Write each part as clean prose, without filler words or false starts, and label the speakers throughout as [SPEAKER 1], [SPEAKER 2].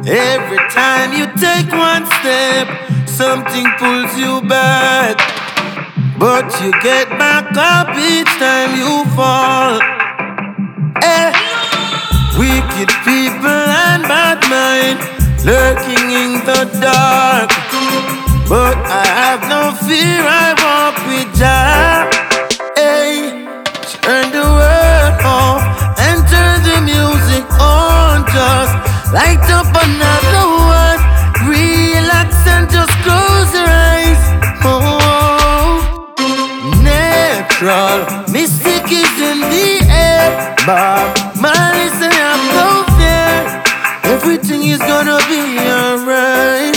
[SPEAKER 1] Every time you take one step, something pulls you back. But you get back up each time you fall. Eh. Wicked people and bad mind lurking in the dark. But I have no fear, I walk with Jah. Hey, turn the world off and turn the music on. Just light up another one. Relax and just close your eyes. Oh, natural mystic is in the air. Bob Marley say I'm no fear. Everything is gonna be alright.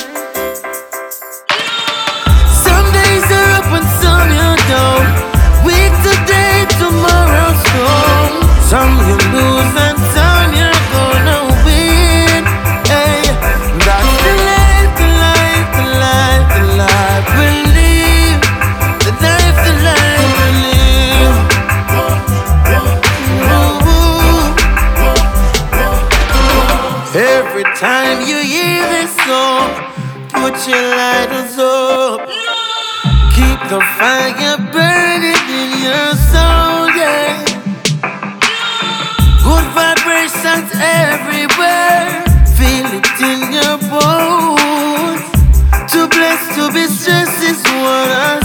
[SPEAKER 1] Some days are up and some you're down. Week today, tomorrow's gone. Some you lose and some you're gonna win. Hey, that's the life, the life, the life, the life we live. The life, the life we live. Every time you hear this song, put your lighters up. Keep the fire burning in your soul, yeah. Good vibrations everywhere. Feel it in your bones. Too blessed to be stressed is what I